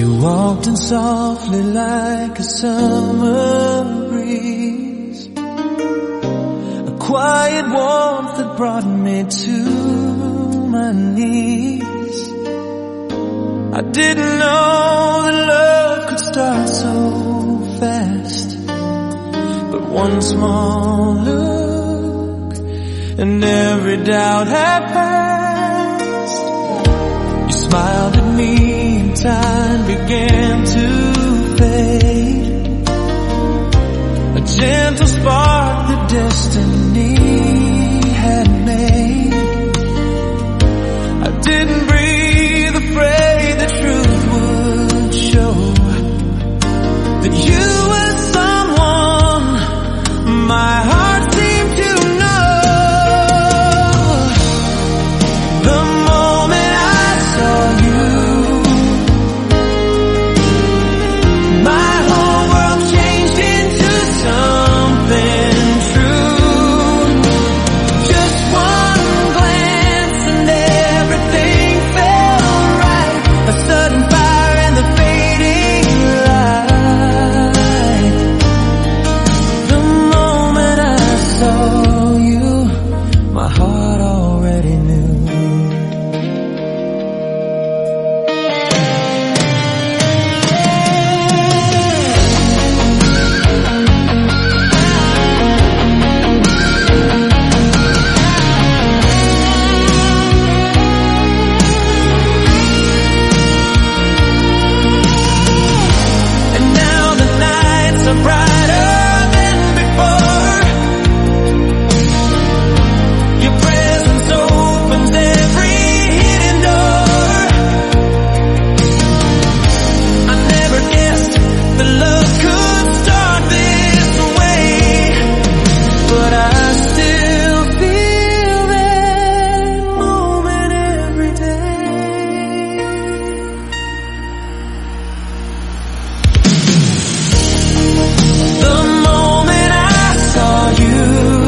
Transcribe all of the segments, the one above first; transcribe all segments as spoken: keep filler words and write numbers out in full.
You walked in softly like a summer breeze, a quiet warmth that brought me to my knees. I didn't know that love could start so fast, but one small look and every doubt had passed. You smiled at me and time began to fade, a gentle spark that destiny had made. I didn't breathe, afraid the truth would show that you were someone my heart seemed to know. The moment I saw you, my whole world changed into something true. Just one glance and everything felt right, a sudden fire in the fading light. The moment I saw you, my heart already knew. And now the nights are brighter than before. Your presence opens every hidden door. I never guessed that love could start this way, but I still feel that moment every day. The moment I saw you,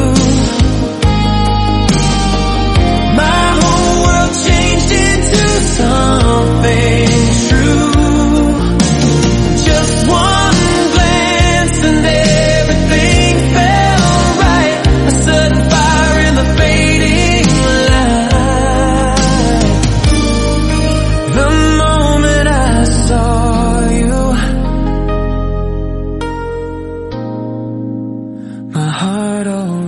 my whole world changed into something true. Just one glance and everything felt right, a sudden fire in the fading light. The moment I saw you, my heart already